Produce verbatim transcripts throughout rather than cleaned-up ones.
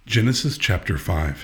Genesis chapter five.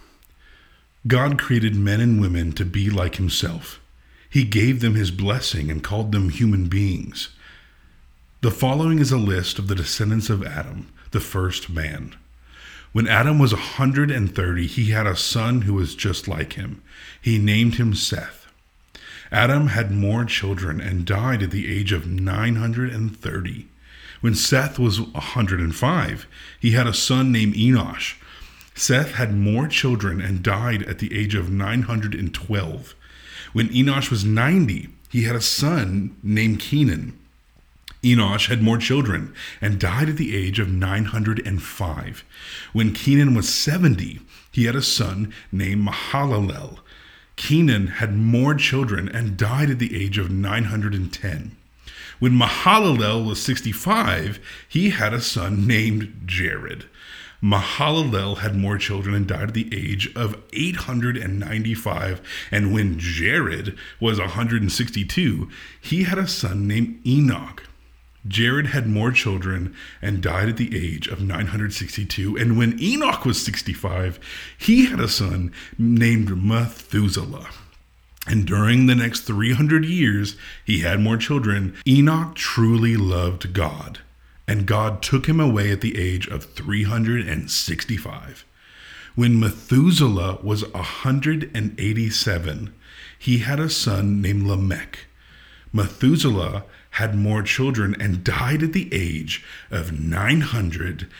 God created men and women to be like himself. He gave them his blessing and called them human beings. The following is a list of the descendants of Adam, the first man. When Adam was one hundred thirty, he had a son who was just like him. He named him Seth. Adam had more children and died at the age of nine hundred thirty. When Seth was one hundred five, he had a son named Enosh. Seth had more children and died at the age of nine hundred twelve. When Enosh was ninety, he had a son named Kenan. Enosh had more children and died at the age of nine hundred five. When Kenan was seventy, he had a son named Mahalalel. Kenan had more children and died at the age of nine hundred ten. When Mahalalel was sixty-five, he had a son named Jared. Mahalalel had more children and died at the age of eight hundred ninety-five. And when Jared was one hundred sixty-two, he had a son named Enoch. Jared had more children and died at the age of nine hundred sixty-two. And when Enoch was sixty-five, he had a son named Methuselah. And during the next three hundred years, he had more children. Enoch truly loved God, and God took him away at the age of three hundred sixty-five. When Methuselah was one hundred eighty-seven, he had a son named Lamech. Methuselah had more children and died at the age of nine hundred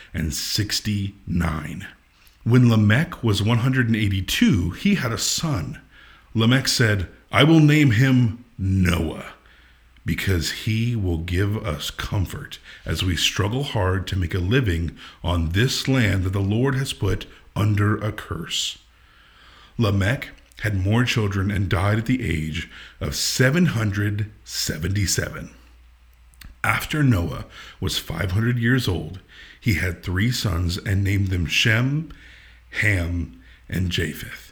sixty-nine. When Lamech was one hundred eighty-two, he had a son. Lamech said, "I will name him Noah, because he will give us comfort as we struggle hard to make a living on this land that the Lord has put under a curse." Lamech had more children and died at the age of seven hundred seventy-seven. After Noah was five hundred years old, he had three sons and named them Shem, Ham, and Japheth.